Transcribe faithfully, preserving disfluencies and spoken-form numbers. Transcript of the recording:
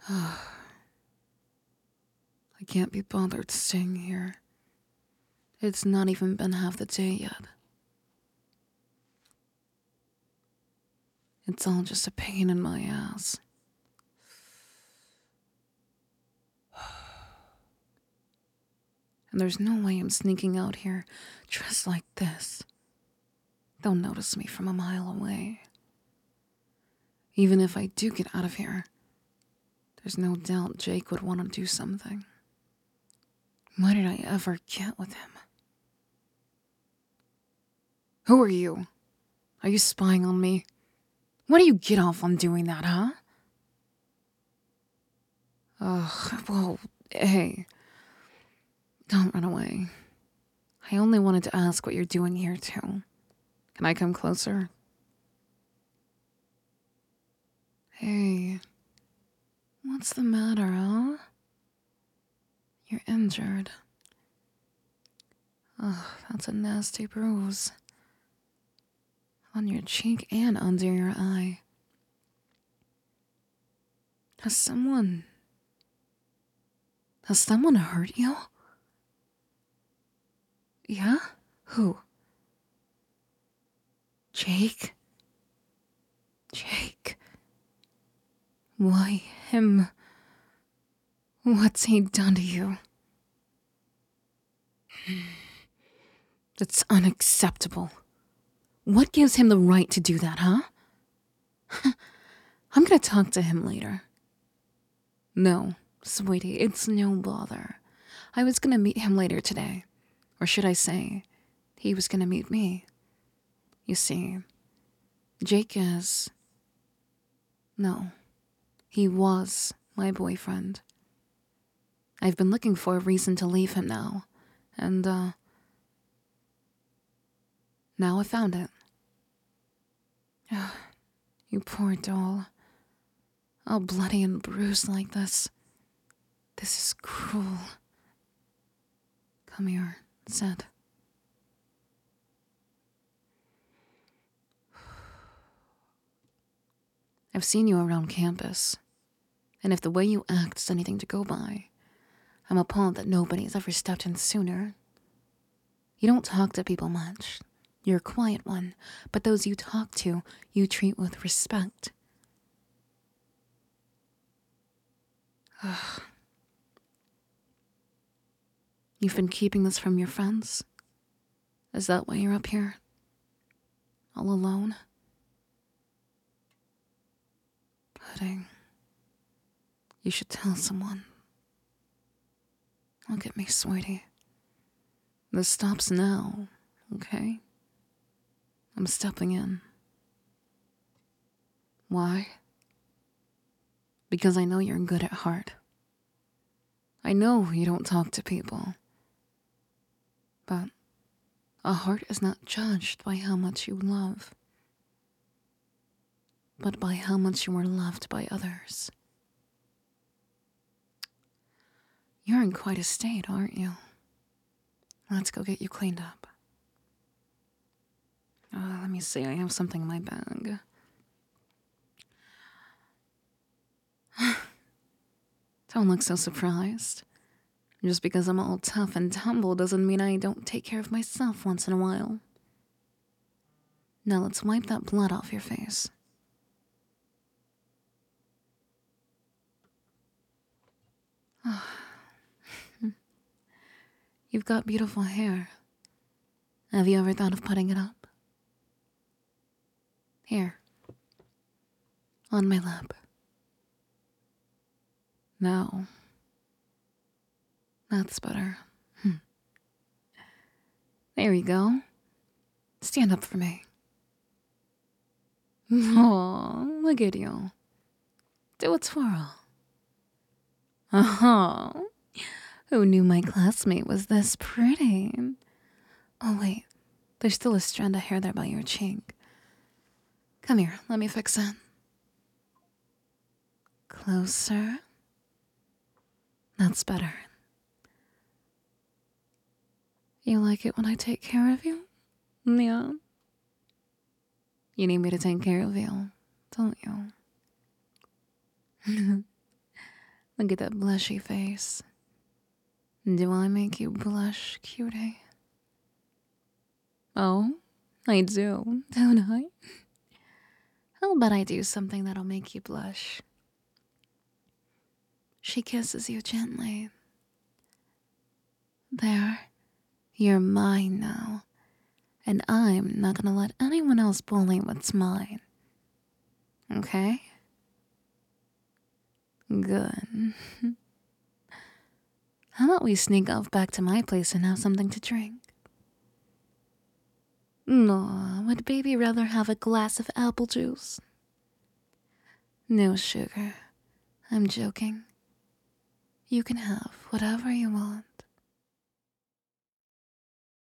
I can't be bothered staying here. It's not even been half the day yet. It's all just a pain in my ass. And there's no way I'm sneaking out here dressed like this. They'll notice me from a mile away. Even if I do get out of here, there's no doubt Jake would want to do something. Why did I ever get with him? Who are you? Are you spying on me? Why do you get off on doing that, huh? Ugh, well, hey. Don't run away. I only wanted to ask what you're doing here, too. Can I come closer? Hey. What's the matter, huh? You're injured. Ugh, that's a nasty bruise. On your cheek and under your eye. Has someone... Has someone hurt you? Yeah? Who? Jake? Jake? Why him? What's he done to you? That's unacceptable. What gives him the right to do that, huh? I'm gonna talk to him later. No, sweetie, it's no bother. I was gonna meet him later today. Or should I say, he was gonna meet me. You see, Jake is... No, he was my boyfriend. I've been looking for a reason to leave him now, and, uh... now I found it. You poor doll. All bloody and bruised like this. This is cruel. Come here, sit. I've seen you around campus, and if the way you act is anything to go by, I'm appalled that nobody's ever stepped in sooner. You don't talk to people much. You're a quiet one, but those you talk to, you treat with respect. Ugh. You've been keeping this from your friends? Is that why you're up here? All alone? Pudding. You should tell someone. Look at me, sweetie. This stops now, okay? I'm stepping in. Why? Because I know you're good at heart. I know you don't talk to people. But a heart is not judged by how much you love, but by how much you are loved by others. You're in quite a state, aren't you? Let's go get you cleaned up. Uh, let me see, I have something in my bag. Don't look so surprised. Just because I'm all tough and tumble doesn't mean I don't take care of myself once in a while. Now let's wipe that blood off your face. You've got beautiful hair. Have you ever thought of putting it up? Here. On my lap. Now. That's better. Hmm. There you go. Stand up for me. Aw, look at you. Do a twirl. Uh-huh. Who knew my classmate was this pretty? Oh, wait. There's still a strand of hair there by your cheek. Come here, let me fix it. Closer. That's better. You like it when I take care of you? Yeah. You need me to take care of you, don't you? Look at that blushy face. Do I make you blush, cutie? Oh, I do, don't I? How about I do something that'll make you blush? She kisses you gently. There, you're mine now, and I'm not gonna let anyone else bully what's mine. Okay? Good. How about we sneak off back to my place and have something to drink? No, would baby rather have a glass of apple juice? No sugar. I'm joking. You can have whatever you want.